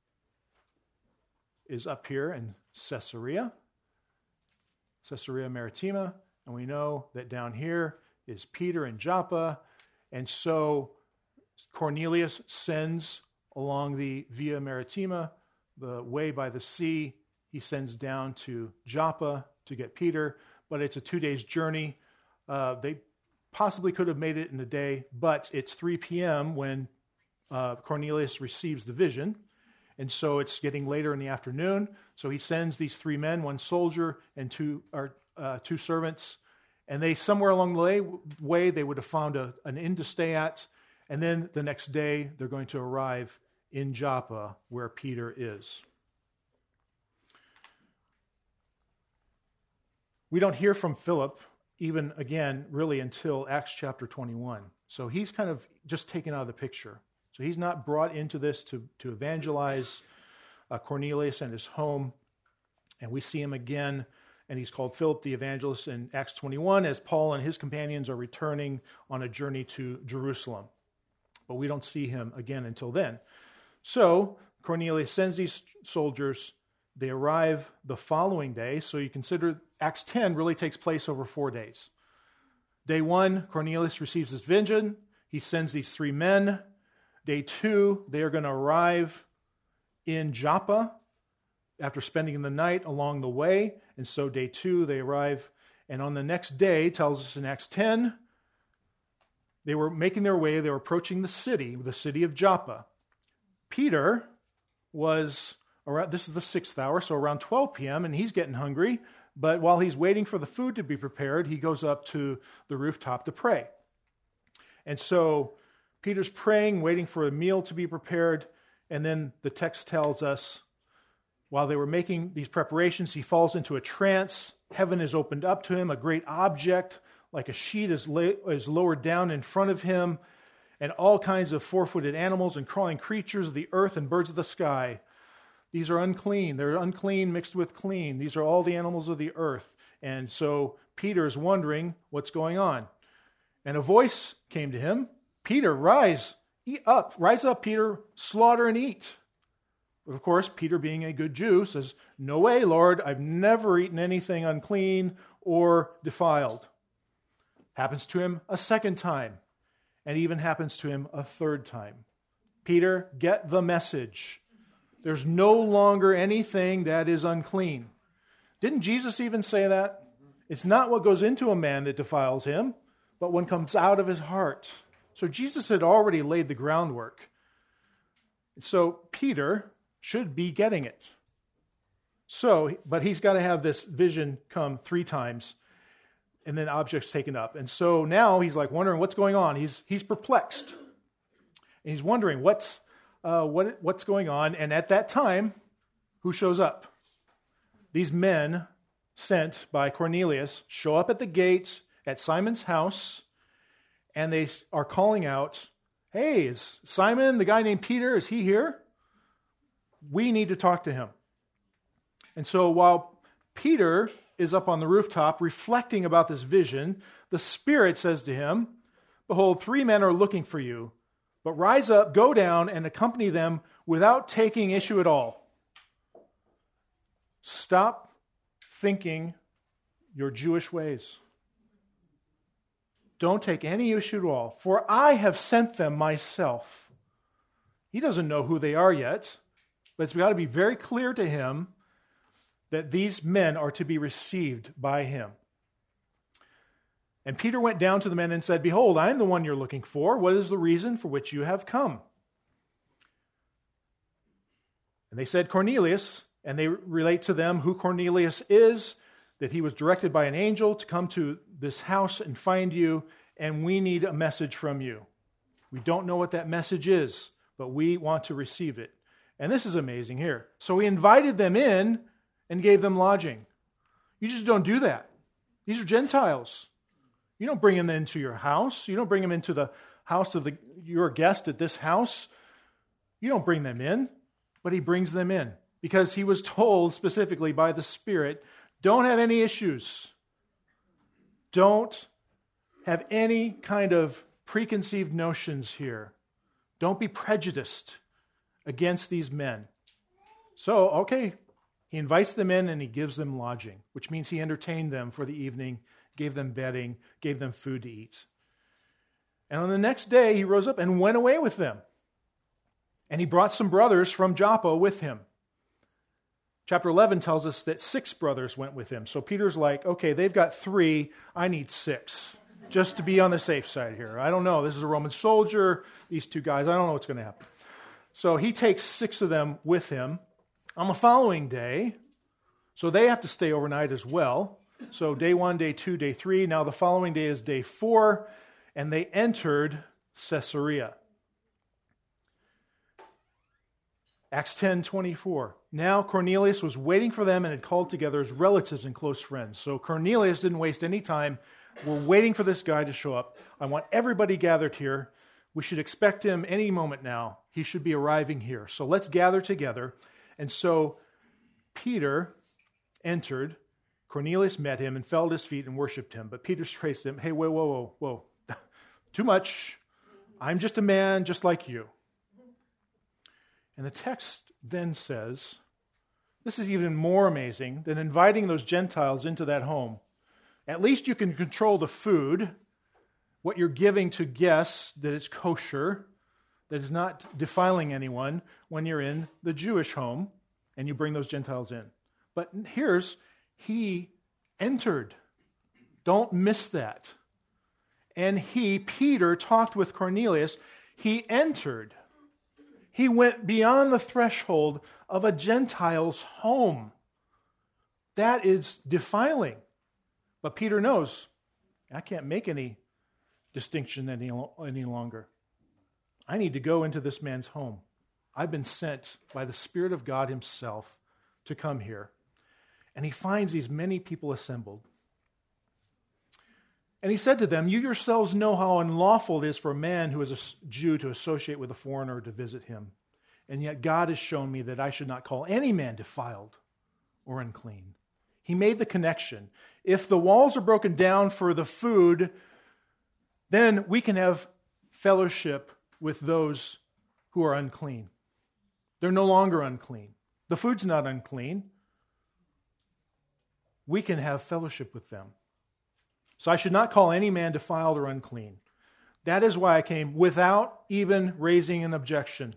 is up here in Caesarea, Caesarea Maritima, and we know that down here is Peter in Joppa, and so Cornelius sends along the Via Maritima, the way by the sea. He sends down to Joppa to get Peter, but it's a two days journey. Uh, they possibly could have made it in a day, but it's three p.m. when uh, Cornelius receives the vision. And so it's getting later in the afternoon. So he sends these three men, one soldier and two, or, uh, two servants. And they, somewhere along the way, way they would have found a, an inn to stay at. And then the next day, they're going to arrive in Joppa, where Peter is. We don't hear from Philip, even again, really until Acts chapter twenty-one. So he's kind of just taken out of the picture. So he's not brought into this to, to evangelize uh, Cornelius and his home. And we see him again, and he's called Philip the evangelist in Acts twenty-one as Paul and his companions are returning on a journey to Jerusalem. But we don't see him again until then. So Cornelius sends these soldiers. They arrive the following day. So you consider Acts ten really takes place over four days. Day one, Cornelius receives his vision. He sends these three men. Day two, they are going to arrive in Joppa after spending the night along the way. And so day two, they arrive. And on the next day, tells us in Acts ten, they were making their way, they were approaching the city, the city of Joppa. Peter was, around, this is the sixth hour, so around twelve p.m., and he's getting hungry. But while he's waiting for the food to be prepared, he goes up to the rooftop to pray. And so Peter's praying, waiting for a meal to be prepared, and then the text tells us, while they were making these preparations, he falls into a trance. Heaven is opened up to him. A great object, like a sheet, is, lay, is lowered down in front of him, and all kinds of four-footed animals and crawling creatures of the earth and birds of the sky. These are unclean. They're unclean mixed with clean. These are all the animals of the earth. And so Peter is wondering what's going on. And a voice came to him, Peter, rise, eat up, rise up, Peter, slaughter and eat. But of course, Peter, being a good Jew, says, no way, Lord, I've never eaten anything unclean or defiled. Happens to him a second time, and even happens to him a third time. Peter, get the message. There's no longer anything that is unclean. Didn't Jesus even say that? It's not what goes into a man that defiles him, but what comes out of his heart. So Jesus had already laid the groundwork. So Peter should be getting it. So, but he's got to have this vision come three times, and then objects taken up. And so now he's like wondering what's going on. He's he's perplexed. And he's wondering what's uh, what what's going on. And at that time, who shows up? These men sent by Cornelius show up at the gate at Simon's house, and they are calling out, hey, is Simon, the guy named Peter, is he here? We need to talk to him. And so while Peter is up on the rooftop reflecting about this vision, the Spirit says to him, behold, three men are looking for you, but rise up, go down, and accompany them without taking issue at all. Stop thinking your Jewish ways. Don't take any issue at all, for I have sent them myself. He doesn't know who they are yet, but it's got to be very clear to him that these men are to be received by him. And Peter went down to the men and said, behold, I am the one you're looking for. What is the reason for which you have come? And they said, Cornelius, and they relate to them who Cornelius is, that he was directed by an angel to come to this house and find you, and we need a message from you. We don't know what that message is, but we want to receive it. And this is amazing here. So he invited them in and gave them lodging. You just don't do that. These are Gentiles. You don't bring them into your house. You don't bring them into the house of the, your guest at this house. You don't bring them in, but he brings them in because he was told specifically by the Spirit, don't have any issues. Don't have any kind of preconceived notions here. Don't be prejudiced against these men. So, okay, he invites them in and he gives them lodging, which means he entertained them for the evening, gave them bedding, gave them food to eat. And on the next day, he rose up and went away with them. And he brought some brothers from Joppa with him. Chapter eleven tells us that six brothers went with him. So Peter's like, okay, they've got three, I need six. just to be on the safe side here. I don't know. This is a Roman soldier, these two guys. I don't know what's going to happen. So he takes six of them with him. On the following day, so they have to stay overnight as well. So day one, day two, day three. Now the following day is day four, and they entered Caesarea. Acts ten twenty-four. Now Cornelius was waiting for them and had called together his relatives and close friends. So Cornelius didn't waste any time. We're waiting for this guy to show up. I want everybody gathered here. We should expect him any moment now. He should be arriving here. So let's gather together. And so Peter entered. Cornelius met him and fell at his feet and worshipped him. But Peter praised him. Hey, whoa, whoa, whoa, whoa. Too much. I'm just a man just like you. And the text then says, this is even more amazing than inviting those Gentiles into that home. At least you can control the food, what you're giving to guests, that it's kosher, that is not defiling anyone when you're in the Jewish home and you bring those Gentiles in. But here's, he entered. Don't miss that. And he, Peter, talked with Cornelius. He entered. He went beyond the threshold of a Gentile's home. That is defiling. But Peter knows, I can't make any distinction any, any longer. I need to go into this man's home. I've been sent by the Spirit of God himself to come here. And he finds these many people assembled. And he said to them, you yourselves know how unlawful it is for a man who is a Jew to associate with a foreigner or to visit him. And yet God has shown me that I should not call any man defiled or unclean. He made the connection. If the walls are broken down for the food, then we can have fellowship with those who are unclean. They're no longer unclean. The food's not unclean. We can have fellowship with them. So I should not call any man defiled or unclean. That is why I came without even raising an objection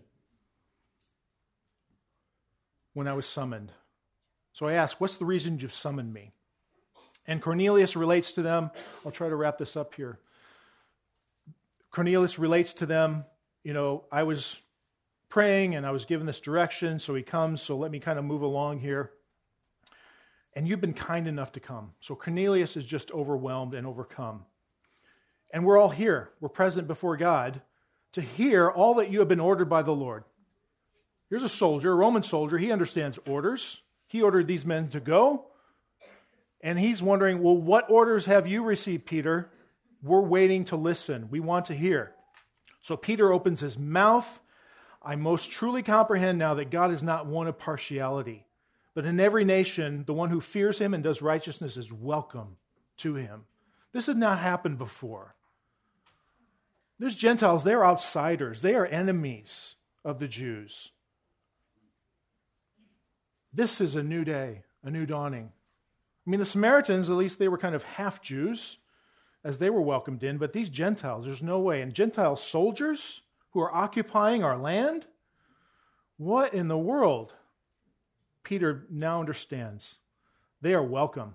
when I was summoned. So I asked, what's the reason you've summoned me? And Cornelius relates to them. I'll try to wrap this up here. Cornelius relates to them, you know, I was praying and I was given this direction, so he comes, so let me kind of move along here. And you've been kind enough to come. So Cornelius is just overwhelmed and overcome. And we're all here. We're present before God to hear all that you have been ordered by the Lord. Here's a soldier, a Roman soldier. He understands orders. He ordered these men to go. And he's wondering, well, what orders have you received, Peter? We're waiting to listen. We want to hear. So Peter opens his mouth. I most truly comprehend now that God is not one of partiality. But in every nation, the one who fears him and does righteousness is welcome to him. This had not happened before. There's Gentiles, they're outsiders. They are enemies of the Jews. This is a new day, a new dawning. I mean, the Samaritans, at least they were kind of half Jews as they were welcomed in, but these Gentiles, there's no way. And Gentile soldiers who are occupying our land? What in the world? Peter now understands. They are welcome.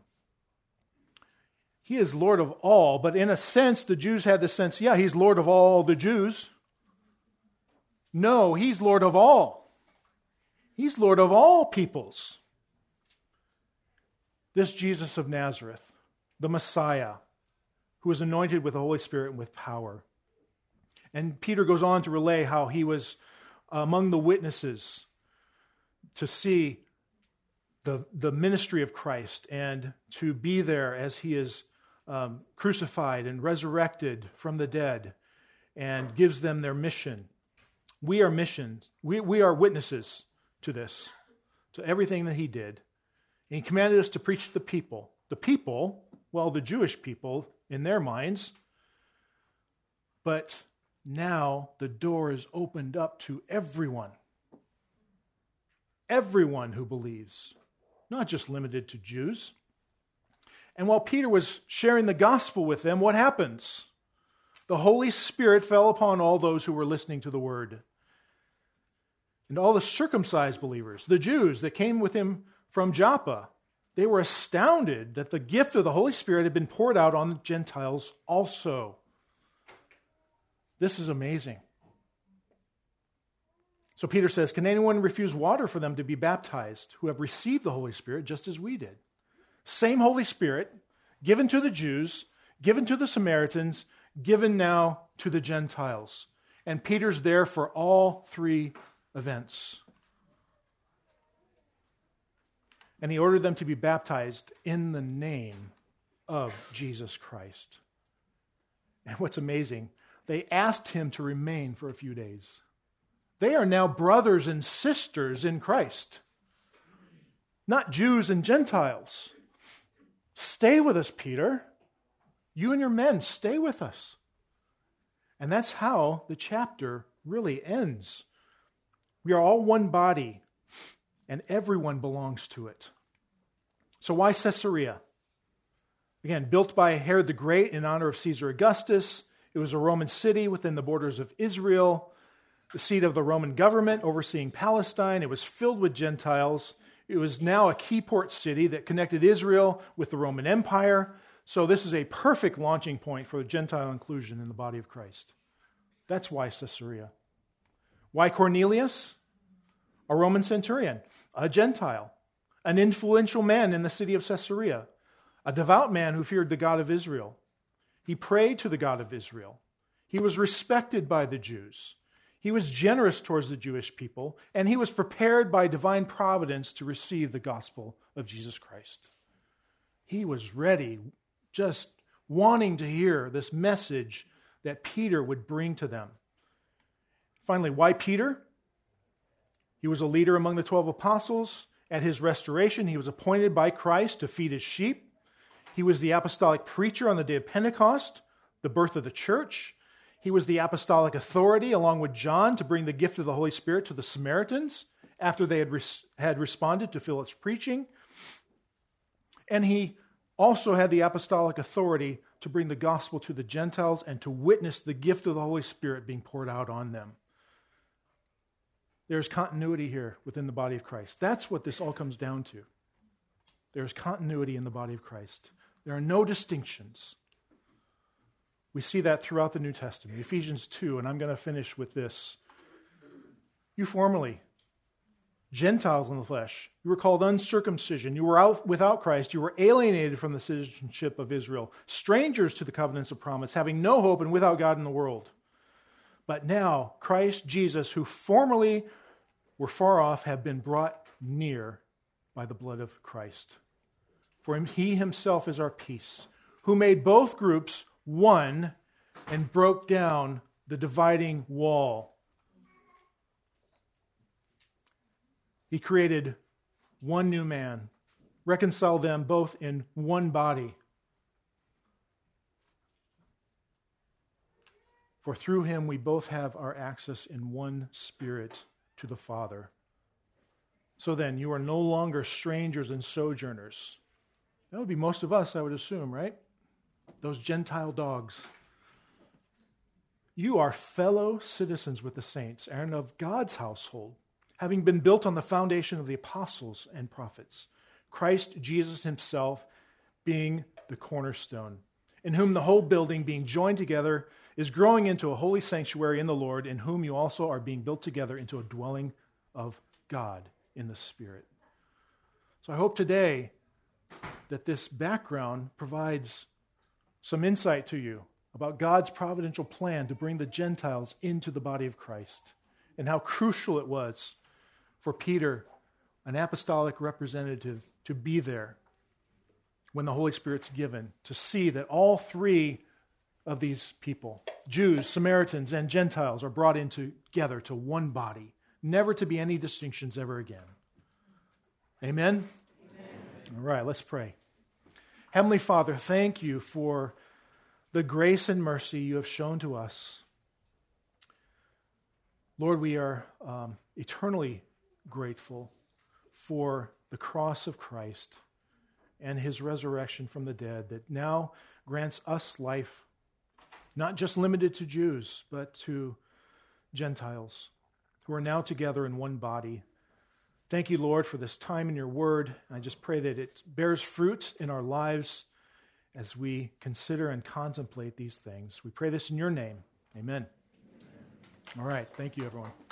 He is Lord of all, but in a sense, the Jews had the sense, yeah, he's Lord of all the Jews. No, he's Lord of all. He's Lord of all peoples. This Jesus of Nazareth, the Messiah, who was anointed with the Holy Spirit and with power. And Peter goes on to relay how he was among the witnesses to see the, the ministry of Christ and to be there as he is um, crucified and resurrected from the dead and gives them their mission. We are missions. We, we are witnesses to this, to everything that he did. And he commanded us to preach to the people. The people, well, the Jewish people in their minds. But now the door is opened up to everyone. Everyone who believes, not just limited to Jews. And while Peter was sharing the gospel with them, what happens? The Holy Spirit fell upon all those who were listening to the word. And all the circumcised believers, the Jews that came with him from Joppa, They were astounded that the gift of the Holy Spirit had been poured out on the Gentiles also. This is amazing. So Peter says, can anyone refuse water for them to be baptized who have received the Holy Spirit just as we did? Same Holy Spirit, given to the Jews, given to the Samaritans, given now to the Gentiles. And Peter's there for all three events. And he ordered them to be baptized in the name of Jesus Christ. And what's amazing, they asked him to remain for a few days. They are now brothers and sisters in Christ, not Jews and Gentiles. Stay with us, Peter. You and your men, stay with us. And that's how the chapter really ends. We are all one body, and everyone belongs to it. So why Caesarea? Again, built by Herod the Great in honor of Caesar Augustus. It was a Roman city within the borders of Israel, the seat of the Roman government overseeing Palestine. It was filled with Gentiles. It was now a key port city that connected Israel with the Roman Empire. So this is a perfect launching point for the Gentile inclusion in the body of Christ. That's why Caesarea. Why Cornelius? A Roman centurion, a Gentile, an influential man in the city of Caesarea, a devout man who feared the God of Israel. He prayed to the God of Israel. He was respected by the Jews. He was generous towards the Jewish people, and he was prepared by divine providence to receive the gospel of Jesus Christ. He was ready, just wanting to hear this message that Peter would bring to them. Finally, why Peter? He was a leader among the twelve apostles. At his restoration, he was appointed by Christ to feed his sheep. He was the apostolic preacher on the day of Pentecost, the birth of the church. He was the apostolic authority, along with John, to bring the gift of the Holy Spirit to the Samaritans after they had, res- had responded to Philip's preaching. And he also had the apostolic authority to bring the gospel to the Gentiles and to witness the gift of the Holy Spirit being poured out on them. There's continuity here within the body of Christ. That's what this all comes down to. There's continuity in the body of Christ. There are no distinctions. We see that throughout the New Testament. Ephesians two, and I'm going to finish with this. You formerly, Gentiles in the flesh, you were called uncircumcision. You were out without Christ. You were alienated from the citizenship of Israel, strangers to the covenants of promise, having no hope and without God in the world. But now, Christ Jesus, who formerly were far off, have been brought near by the blood of Christ. For he himself is our peace, who made both groups one and broke down the dividing wall. He created one new man, reconciled them both in one body. For through him we both have our access in one Spirit to the Father. So then, you are no longer strangers and sojourners. That would be most of us, I would assume, right? Those Gentile dogs. You are fellow citizens with the saints and of God's household, having been built on the foundation of the apostles and prophets, Christ Jesus himself being the cornerstone, in whom the whole building being joined together is growing into a holy sanctuary in the Lord, in whom you also are being built together into a dwelling of God in the Spirit. So I hope today that this background provides some insight to you about God's providential plan to bring the Gentiles into the body of Christ, and how crucial it was for Peter, an apostolic representative, to be there when the Holy Spirit's given, to see that all three of these people, Jews, Samaritans, and Gentiles, are brought in together to one body, never to be any distinctions ever again. Amen? Amen. All right, let's pray. Heavenly Father, thank you for the grace and mercy you have shown to us. Lord, we are um, eternally grateful for the cross of Christ and his resurrection from the dead that now grants us life, not just limited to Jews, but to Gentiles who are now together in one body, Thank you, Lord, for this time in your word. I just pray that it bears fruit in our lives as we consider and contemplate these things. We pray this in your name. Amen. All right. Thank you, everyone.